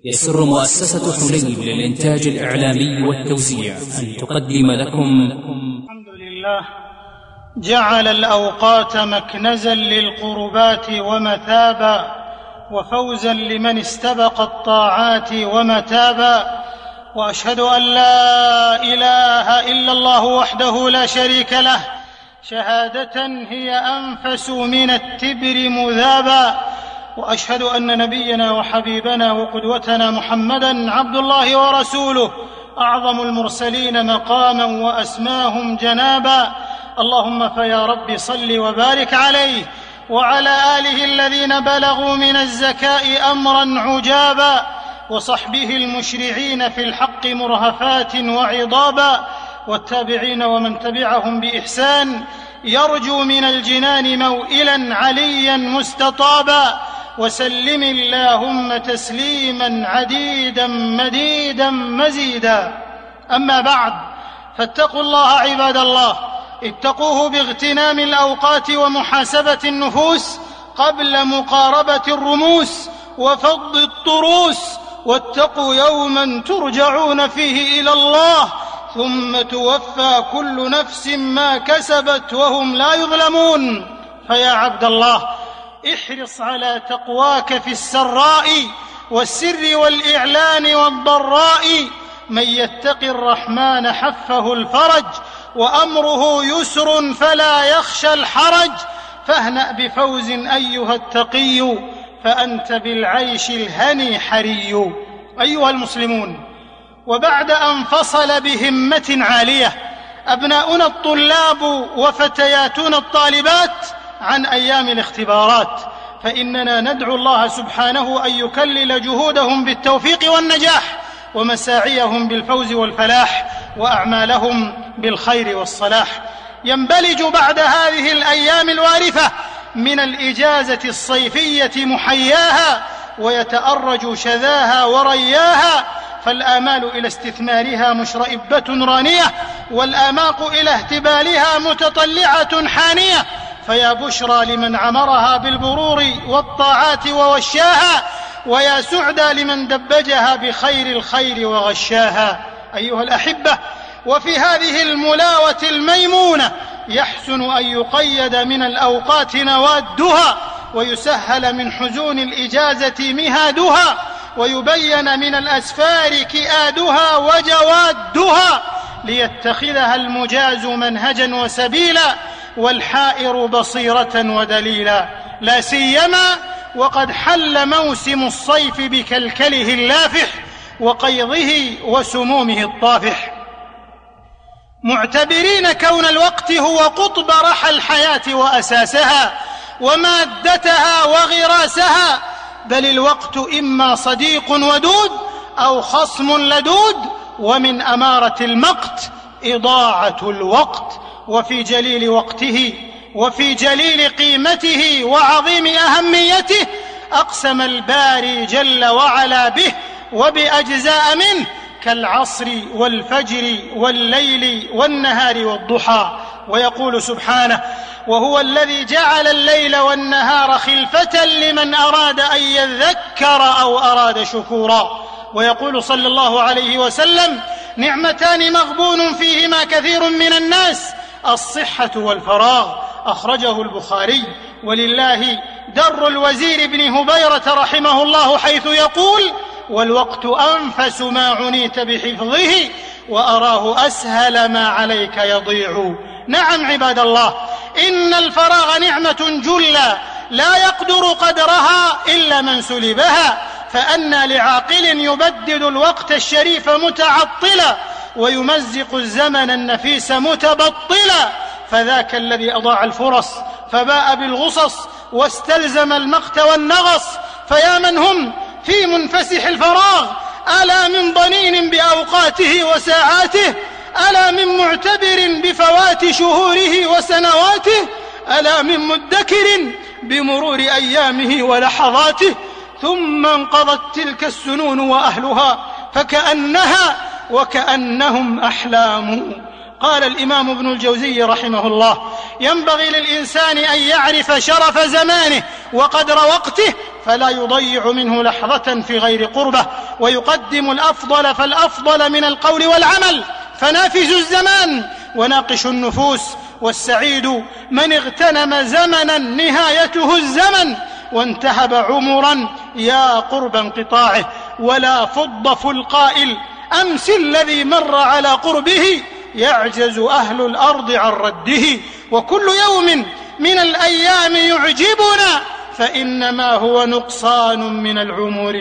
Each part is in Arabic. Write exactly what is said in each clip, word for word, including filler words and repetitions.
يسر مؤسسة حنين للإنتاج الإعلامي والتوزيع أن تقدم لكم الحمد لله جعل الأوقات مكنزا للقربات ومثابا وفوزا لمن استبق الطاعات ومتابا، وأشهد أن لا إله إلا الله وحده لا شريك له شهادة هي أنفس من التبر مذابا، وأشهد أن نبينا وحبيبنا وقدوتنا محمدًا عبد الله ورسوله أعظم المرسلين مقامًا وأسماهم جنابا. اللهم فيا رب صل وبارك عليه وعلى آله الذين بلغوا من الزكاء أمرًا عجابا، وصحبه المشرعين في الحق مرهفات وعضابا، والتابعين ومن تبعهم بإحسان يرجو من الجنان موئلا عليا مستطابا، وسلم اللهم تسليما عديدا مديدا مزيدا. أما بعد، فاتقوا الله عباد الله، اتقوه باغتنام الأوقات ومحاسبة النفوس قبل مقاربة الرموس وفض الطروس، واتقوا يوما ترجعون فيه إلى الله ثم توفى كل نفس ما كسبت وهم لا يظلمون. فيا عبد الله، احرص على تقواك في السراء والسر والإعلان والضراء، من يتق الرحمن حفه الفرج وأمره يسر فلا يخشى الحرج، فاهنأ بفوز أيها التقي فأنت بالعيش الهني حري. أيها المسلمون، وبعد أن فصل بهمة عالية أبناؤنا الطلاب وفتياتنا الطالبات عن أيام الاختبارات، فإننا ندعو الله سبحانه أن يكلل جهودهم بالتوفيق والنجاح، ومساعيهم بالفوز والفلاح، وأعمالهم بالخير والصلاح. ينبلج بعد هذه الأيام الوارفة من الإجازة الصيفية محياها، ويتأرج شذاها ورياها، فالآمال إلى استثمارها مشرئبة رانية، والآماق إلى اهتبالها متطلعة حانية، فيا بشرى لمن عمرها بالبرور والطاعات ووشاها، ويا سعدى لمن دبجها بخير الخير وغشاها. أيها الأحبة، وفي هذه الملاوة الميمونة يحسن أن يقيد من الأوقات نوادها، ويسهل من حزون الإجازة مهادها، ويبين من الأسفار كئادها وجوادها، ليتخذها المجاز منهجا وسبيلا، والحائر بصيرة ودليلا، لا سيما وقد حل موسم الصيف بكلكله اللافح وقيضه وسمومه الطافح، معتبرين كون الوقت هو قطب رحى الحياة وأساسها ومادتها وغراسها، بل الوقت إما صديق ودود أو خصم لدود، ومن أمارة المقت إضاعة الوقت، وفي جليل وقته وفي جليل قيمته وعظيم أهميته أقسم الباري جل وعلا به وبأجزاء منه، كالعصر والفجر والليل والنهار والضحى، ويقول سبحانه: وهو الذي جعل الليل والنهار خلفة لمن أراد أن يذكر أو أراد شكورا، ويقول صلى الله عليه وسلم: نعمتان مغبون فيهما كثير من الناس، الصحة والفراغ، أخرجه البخاري. ولله در الوزير بن هبيرة رحمه الله حيث يقول: والوقت أنفس ما عنيت بحفظه وأراه أسهل ما عليك يضيع. نعم عباد الله، إن الفراغ نعمة جلة لا يقدر قدرها إلا من سلبها، فأنى لعاقل يبدد الوقت الشريف متعطلا ويمزق الزمن النفيس متبطلا، فذاك الذي أضاع الفرص فباء بالغصص واستلزم المقت والنغص. فيا من هم في منفسح الفراغ، ألا من ضنين بأوقاته وساعاته، ألا من معتبر بفوات شهوره وسنواته، ألا من مدكر بمرور أيامه ولحظاته، ثم انقضت تلك السنون وأهلها فكأنها وكأنهم أحلام. قال الإمام ابن الجوزي رحمه الله: ينبغي للإنسان أن يعرف شرف زمانه وقدر وقته، فلا يضيع منه لحظة في غير قربة، ويقدم الأفضل فالأفضل من القول والعمل، فنافس الزمان وناقش النفوس. والسعيد من اغتنم زمنا نهايته الزمن، وانتهب عمرا يا قرب انقطاعه. ولا فض فالقائل أمس الذي مر على قربه، يعجز أهل الأرض عن رده. وكل يوم من الأيام يعجبنا، فإنما هو نقصان من العمر.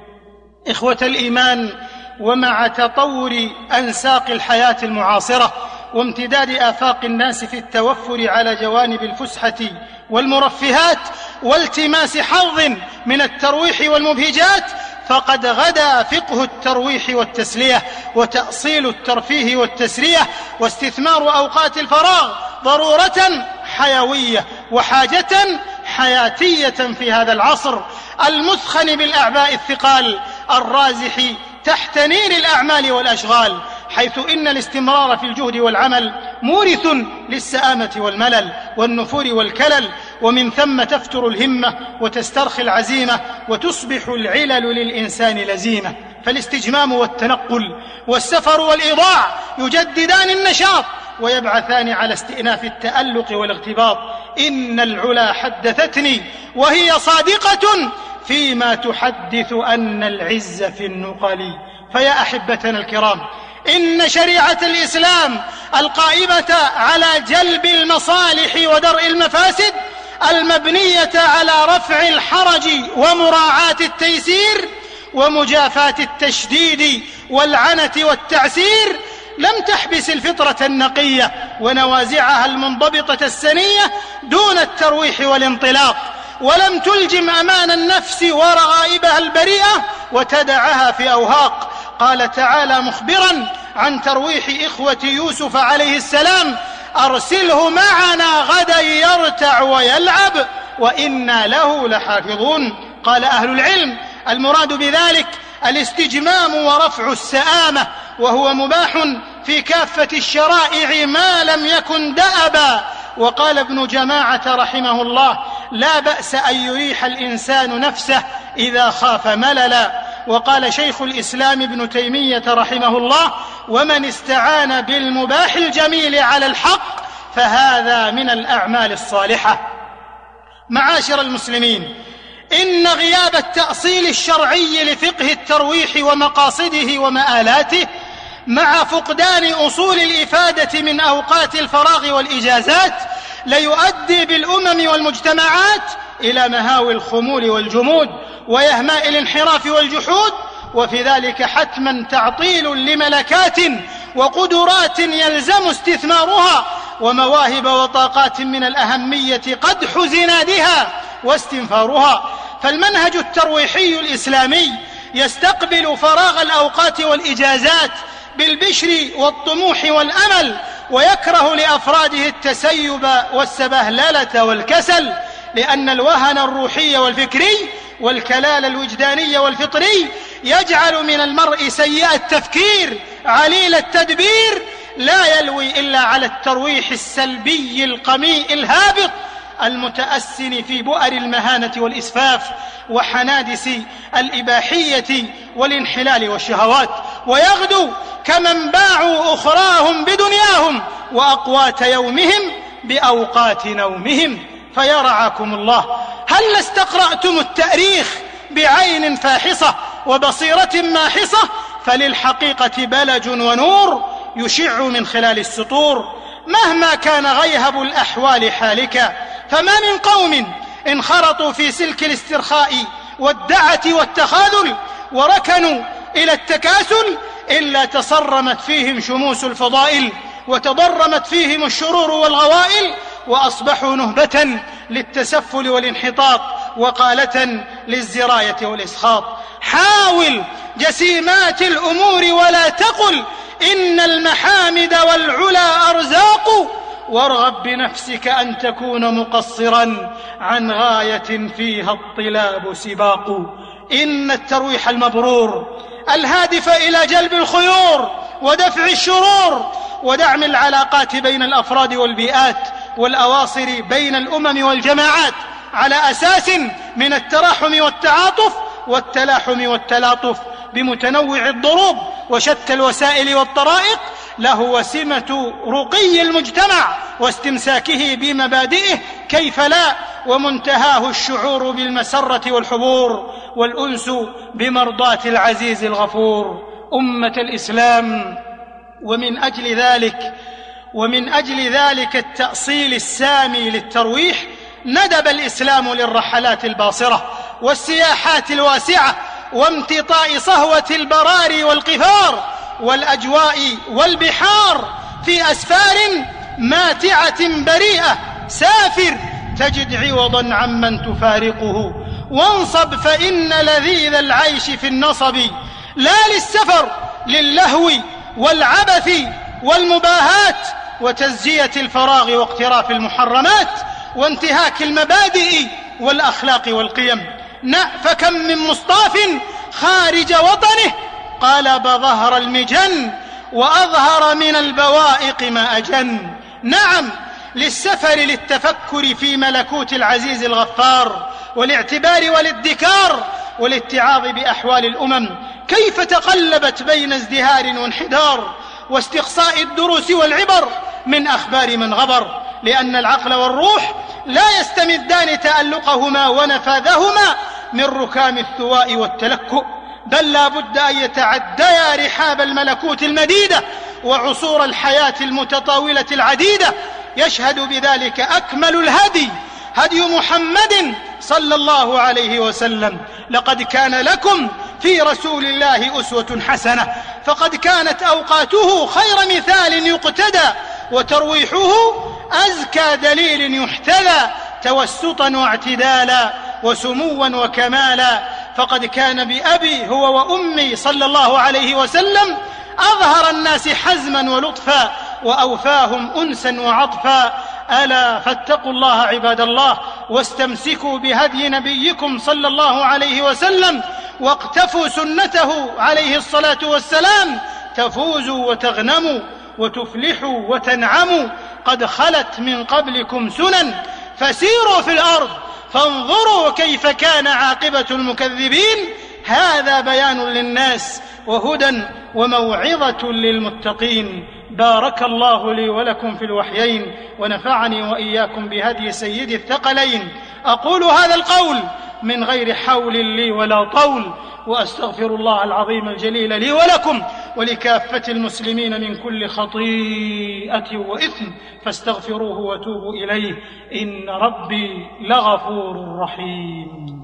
إخوة الإيمان، ومع تطور أنساق الحياة المعاصرة وامتداد آفاق الناس في التوفر على جوانب الفسحة والمرفهات والتماس حظ من الترويح والمبهجات، فقد غدا فقه الترويح والتسلية وتأصيل الترفيه والتسرية واستثمار أوقات الفراغ ضرورة حيوية وحاجة حياتية في هذا العصر المثخن بالأعباء الثقال الرازح تحت نير الأعمال والأشغال، حيث إن الاستمرار في الجهد والعمل مورث للسآمة والملل والنفور والكلل، ومن ثم تفتر الهمة وتسترخي العزيمة وتصبح العلل للإنسان لزيمة. فالاستجمام والتنقل والسفر والإيضاع يجددان النشاط ويبعثان على استئناف التألق والاغتباط. إن العلا حدثتني وهي صادقة فيما تحدث أن العز في النقل. فيا أحبتنا الكرام، إن شريعة الإسلام القائمة على جلب المصالح ودرء المفاسد، المبنية على رفع الحرج ومراعاة التيسير ومجافاة التشديد والعنة والتعسير، لم تحبس الفطرة النقية ونوازعها المنضبطة السنية دون الترويح والانطلاق، ولم تلجم أمان النفس ورغائبها البريئة وتدعها في أوهاق. قال تعالى مخبرا عن ترويح إخوة يوسف عليه السلام: أرسله معنا غدا يرتع ويلعب وإنا له لحافظون. قال أهل العلم المراد بذلك الاستجمام ورفع السآمة، وهو مباح في كافة الشرائع ما لم يكن دأبا. وقال ابن جماعة رحمه الله: لا بأس أن يريح الإنسان نفسه إذا خاف مللا. وقال شيخ الإسلام ابن تيمية رحمه الله: ومن استعان بالمباح الجميل على الحق فهذا من الأعمال الصالحة. معاشر المسلمين، إن غياب التأصيل الشرعي لفقه الترويح ومقاصده ومآلاته مع فقدان أصول الإفادة من أوقات الفراغ والإجازات ليؤدي بالأمم والمجتمعات إلى مهاوي الخمول والجمود ويهماء الانحراف والجحود، وفي ذلك حتما تعطيل لملكات وقدرات يلزم استثمارها ومواهب وطاقات من الأهمية قدح زنادها واستنفارها. فالمنهج الترويحي الإسلامي يستقبل فراغ الأوقات والإجازات بالبشر والطموح والأمل، ويكره لأفراده التسيب والسبهللة والكسل، لأن الوهن الروحي والفكري والكلال الوجداني والفطري يجعل من المرء سيء التفكير عليل التدبير، لا يلوي إلا على الترويح السلبي القميء الهابط المتأسن في بؤر المهانة والإسفاف وحنادس الإباحية والانحلال والشهوات، ويغدو كمن باعوا أخراهم بدنياهم وأقوات يومهم بأوقات نومهم. فيا رعاكم الله، هل استقرأتم التاريخ بعين فاحصة وبصيرة ماحصة؟ فللحقيقة بلج ونور يشع من خلال السطور، مهما كان غيهب الأحوال حالكا. فما من قوم انخرطوا في سلك الاسترخاء والدعة والتخاذل وركنوا إلى التكاسل إلا تصرمت فيهم شموس الفضائل وتضرمت فيهم الشرور والغوائل، وأصبحوا نهبة للتسفل والانحطاط وقالة للزراية والإسخاط. حاول جسيمات الأمور ولا تقل إن المحامد والعلا أرزاق، وارغب بنفسك أن تكون مقصرا عن غاية فيها الطلاب سباق. إن الترويح المبرور الهادف إلى جلب الخيور ودفع الشرور ودعم العلاقات بين الأفراد والبيئات والأواصر بين الأمم والجماعات على أساس من التراحم والتعاطف والتلاحم والتلاطف بمتنوع الضروب وشتى الوسائل والطرائق لهو سمة رقي المجتمع واستمساكه بمبادئه كيف لا، ومنتهاه الشعور بالمسرة والحبور والأنس بمرضاة العزيز الغفور. أمة الإسلام، ومن أجل ذلك ومن أجل ذلك التأصيل السامي للترويح ندب الإسلام للرحلات الباصرة والسياحات الواسعة وامتطاء صهوة البراري والقفار والأجواء والبحار في أسفار ماتعة بريئة. سافر تجد عوضا عمن تفارقه، وانصب فإن لذيذ العيش في النصب. لا للسفر للهو والعبث والمباهات وتزجية الفراغ واقتراف المحرمات وانتهاك المبادئ والأخلاق والقيم. فكم من مصطاف خارج وطنه قالب ظهر المجن وأظهر من البوائق ما أجن. نعم، للسفر للتفكر في ملكوت العزيز الغفار والاعتبار والادكار والاتعاظ بأحوال الأمم كيف تقلبت بين ازدهار وانحدار، واستقصاء الدروس والعبر من أخبار من غبر، لأن العقل والروح لا يستمدان تألقهما ونفاذهما من ركام الثواء والتلكؤ، بل لا بد أن يتعديا رحاب الملكوت المديدة وعصور الحياة المتطاولة العديدة. يشهد بذلك أكمل الهدي هدي محمد صلى الله عليه وسلم: لقد كان لكم في رسول الله أسوة حسنة. فقد كانت أوقاته خير مثال يقتدى، وترويحه أزكى دليل يحتذى، توسطا واعتدالا وسموا وكمالا. فقد كان بأبي هو وأمي صلى الله عليه وسلم أظهر الناس حزما ولطفا وأوفاهم أنسا وعطفا. ألا فاتقوا الله عباد الله، واستمسكوا بهدي نبيكم صلى الله عليه وسلم، واقتفوا سنته عليه الصلاة والسلام، تفوزوا وتغنموا وتفلحوا وتنعموا. قد خلت من قبلكم سنن فسيروا في الأرض فانظروا كيف كان عاقبة المكذبين. هذا بيان للناس وهدى وموعظة للمتقين. بارك الله لي ولكم في الوحيين، ونفعني وإياكم بهدي سيد الثقلين. أقول هذا القول من غير حول لي ولا طول، وأستغفر الله العظيم الجليل لي ولكم ولكافة المسلمين من كل خطيئة وإثم، فاستغفروه وتوبوا إليه، إن ربي لغفور رحيم.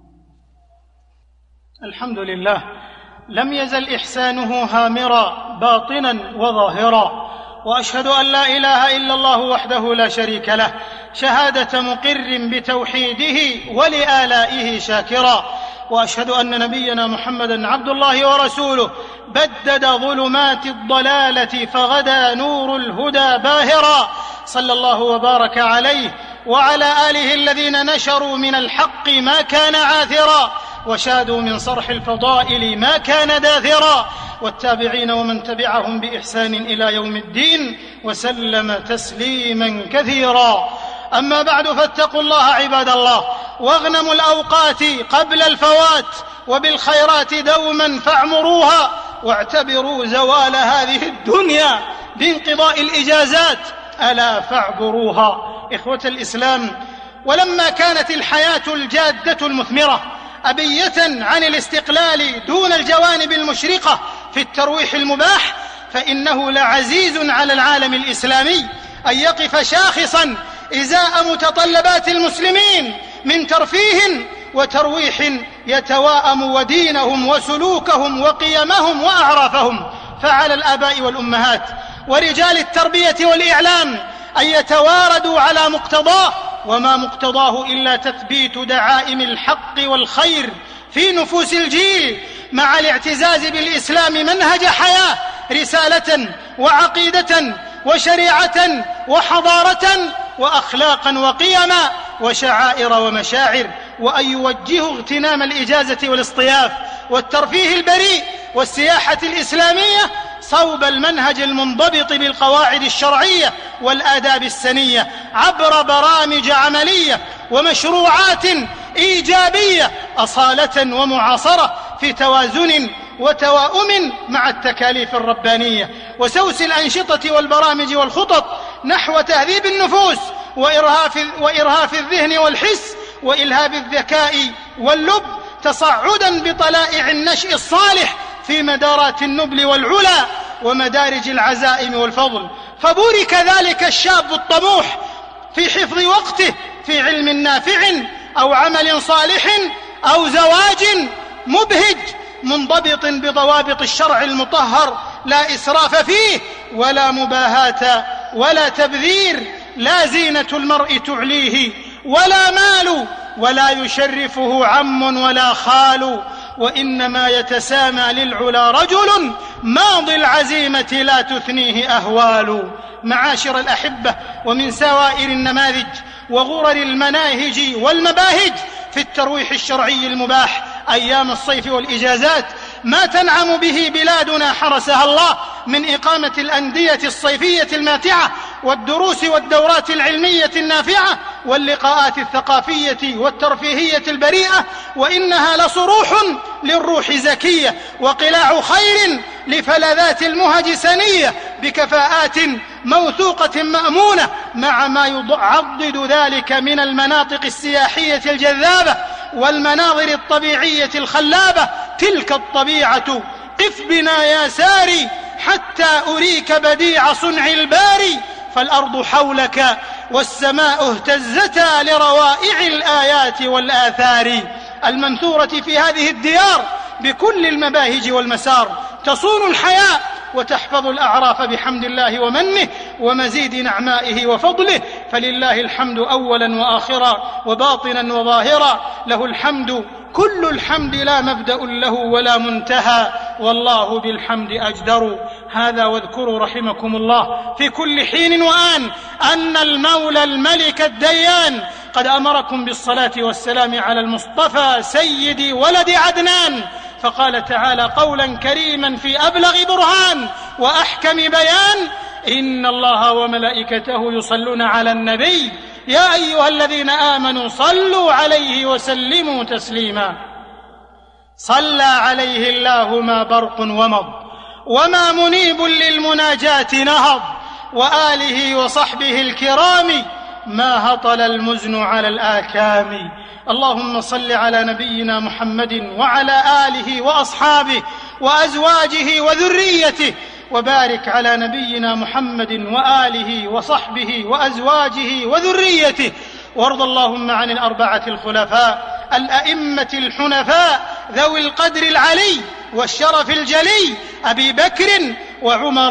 الحمد لله، لم يزل إحسانه هامرا باطنا وظاهرا، وأشهد أن لا إله إلا الله وحده لا شريك له شهادة مقر بتوحيده ولآلائه شاكرا، وأشهد أن نبينا محمدا عبد الله ورسوله بدد ظلمات الضلالة فغدا نور الهدى باهرا، صلى الله وبارك عليه وعلى آله الذين نشروا من الحق ما كان عاثرا وشادوا من صرح الفضائل ما كان داثرا، والتابعين ومن تبعهم بإحسان إلى يوم الدين، وسلم تسليما كثيرا. أما بعد، فاتقوا الله عباد الله، واغنموا الأوقات قبل الفوات، وبالخيرات دوما فاعمروها، واعتبروا زوال هذه الدنيا بانقضاء الإجازات، ألا فاعبروها. إخوة الإسلام، ولما كانت الحياة الجادة المثمرة أبية عن الاستقلال دون الجوانب المشرقة في الترويح المباح، فإنه لعزيز على العالم الإسلامي أن يقف شاخصا إزاء متطلبات المسلمين من ترفيه وترويح يتواءم ودينهم وسلوكهم وقيمهم وأعرافهم. فعلى الآباء والأمهات ورجال التربية والإعلام أن يتواردوا على مقتضاه، وما مقتضاه إلا تثبيت دعائم الحق والخير في نفوس الجيل، مع الاعتزاز بالإسلام منهج حياة، رسالة وعقيدة وشريعة وحضارة وأخلاقا وقيما وشعائر ومشاعر، وأن يوجهوا اغتنام الإجازة والاصطياف والترفيه البريء والسياحة الإسلامية صوب المنهج المنضبط بالقواعد الشرعية والآداب السنية، عبر برامج عملية ومشروعات إيجابية أصالة ومعاصرة، في توازن وتواؤم مع التكاليف الربانية، وسوس الأنشطة والبرامج والخطط نحو تهذيب النفوس وإرهاف, وإرهاف الذهن والحس وإلهاب الذكاء واللب، تصعدا بطلائع النشء الصالح في مدارات النبل والعلا ومدارج العزائم والفضل. فبورك ذلك الشاب الطموح في حفظ وقته في علم نافع أو عمل صالح أو زواج مبهج منضبط بضوابط الشرع المطهر، لا إسراف فيه ولا مباهاة ولا تبذير، لا زينة المرء تعليه ولا مال، ولا يشرفه عم ولا خال، وإنما يتسامى للعلا رجل ماضي العزيمة لا تثنيه أهوال. معاشر الأحبة، ومن سوائر النماذج وغرر المناهج والمباهج في الترويح الشرعي المباح أيام الصيف والإجازات ما تنعم به بلادنا حرسها الله من إقامة الأندية الصيفية الماتعة والدروس والدورات العلمية النافعة واللقاءات الثقافية والترفيهية البريئة، وإنها لصروح للروح زكية وقلاع خير لفلذات المهج سنية بكفاءات موثوقة مأمونة، مع ما يعضد ذلك من المناطق السياحية الجذابة والمناظر الطبيعية الخلابة. تلك الطبيعة قف بنا يا ساري حتى أريك بديع صنع الباري، فالأرض حولك والسماء اهتزتا لروائع الآيات والآثار المنثورة في هذه الديار بكل المباهج والمسار، تصون الحياة وتحفظ الأعراف بحمد الله ومنه ومزيد نعمائه وفضله. فلله الحمد أولا وآخرا وباطنا وظاهرا، له الحمد كل الحمد لا مبدأ له ولا منتهى، والله بالحمد أجدر. هذا واذكروا رحمكم الله في كل حين وآن أن المولى الملك الديان قد أمركم بالصلاة والسلام على المصطفى سيد ولد عدنان، فقال تعالى قولا كريما في أبلغ برهان وأحكم بيان: إن الله وملائكته يصلون على النبي يا أيها الذين آمنوا صلوا عليه وسلموا تسليما. صلى عليه الله ما برق ومض وما منيب للمناجاة نهض، وآله وصحبه الكرام ما هطل المزن على الآكام. اللهم صل على نبينا محمد وعلى آله وأصحابه وأزواجه وذريته، وبارك على نبينا محمد وآله وصحبه وأزواجه وذريته، وارض اللهم عن الأربعة الخلفاء الأئمة الحنفاء ذوي القدر العلي والشرف الجلي، أبي بكر وعمر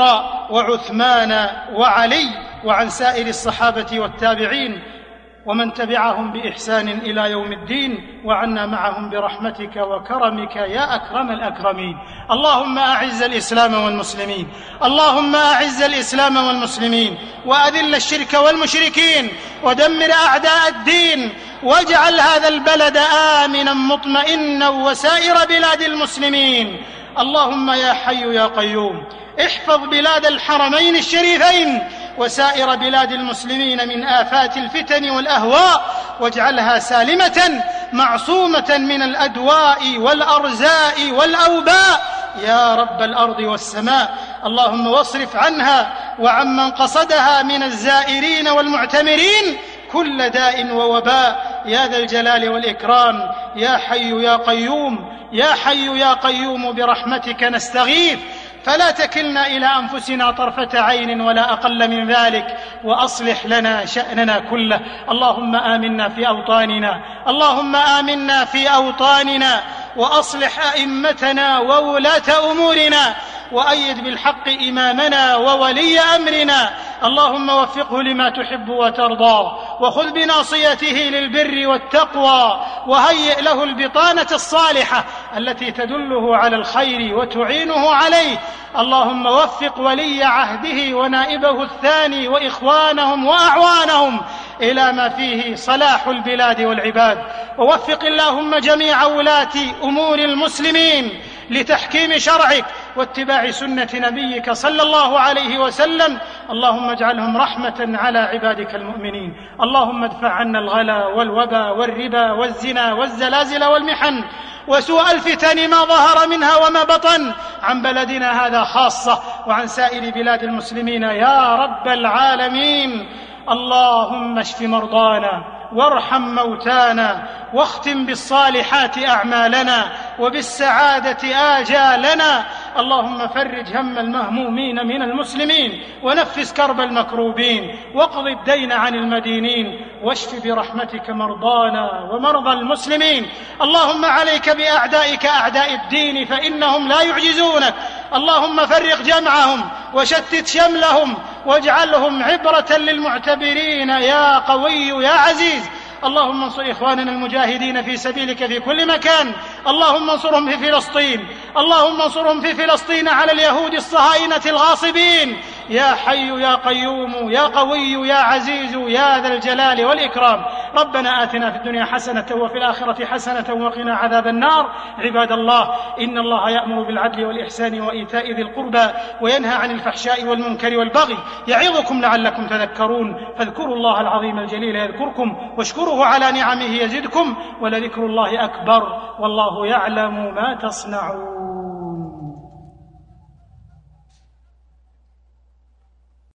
وعثمان وعلي، وعن سائر الصحابة والتابعين ومن تبعهم بإحسان إلى يوم الدين، وعنا معهم برحمتك وكرمك يا أكرم الأكرمين. اللهم أعز الإسلام والمسلمين، اللهم أعز الإسلام والمسلمين، وأذل الشرك والمشركين، ودمر أعداء الدين، واجعل هذا البلد آمنا مطمئنا وسائر بلاد المسلمين. اللهم يا حي يا قيوم احفظ بلاد الحرمين الشريفين وسائر بلاد المسلمين من آفات الفتن والأهواء، واجعلها سالمة معصومة من الأدواء والأرزاء والأوباء يا رب الأرض والسماء. اللهم واصرف عنها وعمن قصدها من الزائرين والمعتمرين كل داء ووباء يا ذا الجلال والإكرام. يا حي يا قيوم، يا حي يا قيوم برحمتك نستغيث، فلا تكلنا إلى أنفسنا طرفة عين ولا أقل من ذلك، وأصلح لنا شأننا كله. اللهم آمنا في أوطاننا، اللهم آمنا في أوطاننا، وأصلح أئمتنا وولاة أمورنا، وأيد بالحق إمامنا وولي أمرنا. اللهم وفقه لما تحب وترضى، وخذ بناصيته للبر والتقوى، وهيئ له البطانة الصالحة التي تدله على الخير وتعينه عليه. اللهم وفق ولي عهده ونائبه الثاني وإخوانهم وأعوانهم إلى ما فيه صلاح البلاد والعباد، ووفق اللهم جميع ولاة أمور المسلمين لتحكيم شرعك واتباع سنة نبيك صلى الله عليه وسلم، اللهم اجعلهم رحمة على عبادك المؤمنين. اللهم ادفع عنا الغلا والوبا والربا والزنا والزلازل والمحن وسوء الفتن ما ظهر منها وما بطن عن بلدنا هذا خاصة وعن سائر بلاد المسلمين يا رب العالمين. اللهم اشف مرضانا وارحم موتانا واختم بالصالحات أعمالنا وبالسعادة آجالنا. اللهم فرج هم المهمومين من المسلمين ونفس كرب المكروبين واقض الدين عن المدينين واشف برحمتك مرضانا ومرضى المسلمين. اللهم عليك بأعدائك أعداء الدين فإنهم لا يعجزونك. اللهم فرق جمعهم وشتت شملهم واجعلهم عبرة للمعتبرين يا قوي يا عزيز. اللهم انصر إخواننا المجاهدين في سبيلك في كل مكان. اللهم انصرهم في فلسطين. اللهم انصرهم في فلسطين على اليهود الصهاينة الغاصبين يا حي يا قيوم يا قوي يا عزيز يا ذا الجلال والإكرام. ربنا آتنا في الدنيا حسنة وفي الآخرة حسنة وقنا عذاب النار. عباد الله، إن الله يأمر بالعدل والإحسان وإيتاء ذي القربى وينهى عن الفحشاء والمنكر والبغي يعظكم لعلكم تذكرون. فاذكروا الله العظيم الجليل يذكركم واشكروه على نعمه يزدكم ولذكر الله أكبر والله يعلم ما تصنعون.